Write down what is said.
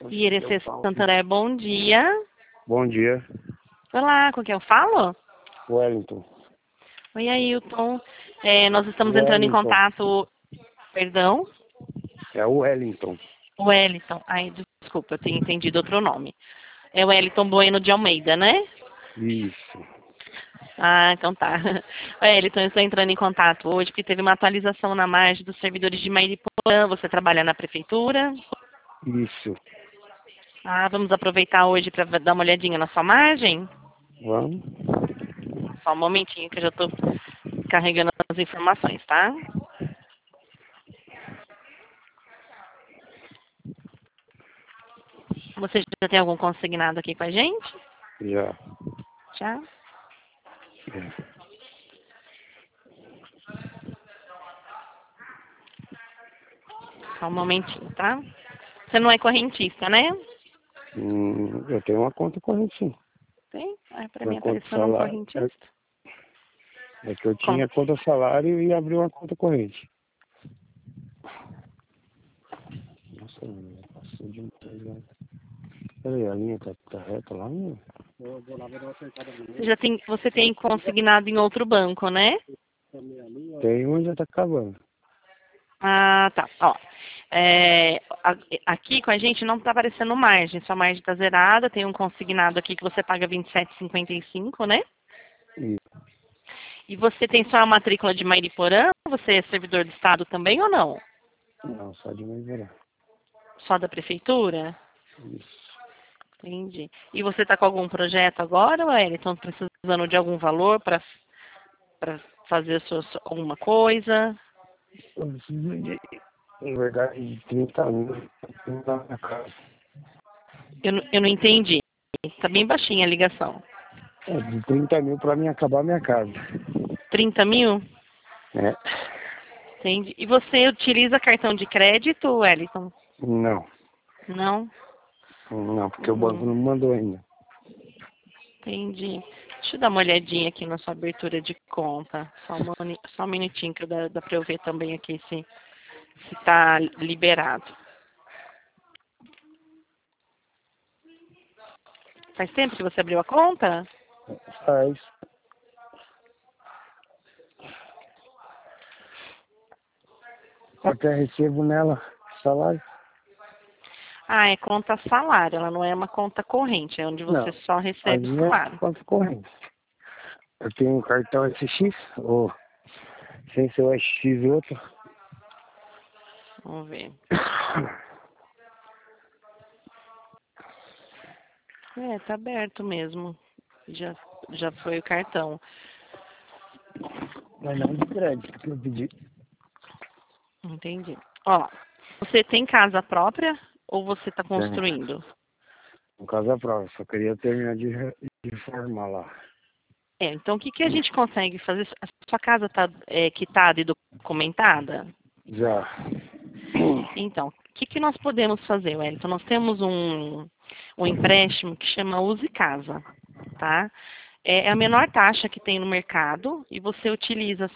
IRC Santaré, bom dia. Bom dia, Olá, com quem eu falo? Wellington. Oi, Ailton. Nós estamos entrando em Wellington. contato... Perdão? É o Wellington. Wellington. Ai, desculpa, eu tinha entendido outro nome. É o Wellington Bueno de Almeida, né? Isso. Ah, então tá. Wellington, eu estou entrando em contato hoje porque teve uma atualização na margem dos servidores de Mairiporã. Você trabalha na prefeitura? Isso. Ah, vamos aproveitar hoje para dar uma olhadinha na sua margem? Vamos? Só um momentinho que eu já estou carregando as informações, tá? Você já tem algum consignado aqui com a gente? Já. Já? É. Só um momentinho, tá? Você não é correntista, né? Eu tenho uma conta corrente, sim. Tem? Ah, pra mim Minha conta apareceu um salário. correntista. É que eu Com. tinha conta salário e abri uma conta corrente. Nossa, meu, passou de um. Peraí, a linha tá reta lá, meu? Você tem consignado em outro banco, né? Tem um e já tá acabando. Ah, tá. Ó, aqui com a gente não tá aparecendo margem. Sua margem tá zerada. Tem um consignado aqui que você paga 27,55, né? Isso. E você tem só a matrícula de Mairiporã? Você é servidor do estado também ou não? Não, só de mês verão. Só da prefeitura? Isso. Entendi. E você está com algum projeto agora, Wellington? Precisando de algum valor para fazer alguma coisa? Eu preciso de, na verdade, de 30 mil na minha casa. Eu não entendi. Está bem baixinha a ligação. É, de 30 mil pra mim acabar a minha casa. 30 mil? É. Entendi. E você utiliza cartão de crédito, Wellington? Não. Não? Não, porque o banco não me mandou ainda. Entendi. Deixa eu dar uma olhadinha aqui na sua abertura de conta. Só um minutinho que dá para eu ver também aqui se está liberado. Faz tempo que você abriu a conta? Faz. Até recebo nela salário. Ah, é conta salário, ela não é uma conta corrente, é onde você Não. só A recebe o minha é salário. conta corrente. Eu tenho um cartão SX, ou sem ser o SX e outro. Vamos ver. Tá aberto mesmo. Já foi o cartão. Mas não de crédito que eu pedi. Entendi. Ó, você tem casa própria ou você está Tenho. construindo? No caso da prova, só queria terminar de formar lá. Então o que a gente consegue fazer? A sua casa está quitada e documentada? Já. Então, o que nós podemos fazer, Wellington? Nós temos um empréstimo que chama Use Casa, tá? É a menor taxa que tem no mercado e você utiliza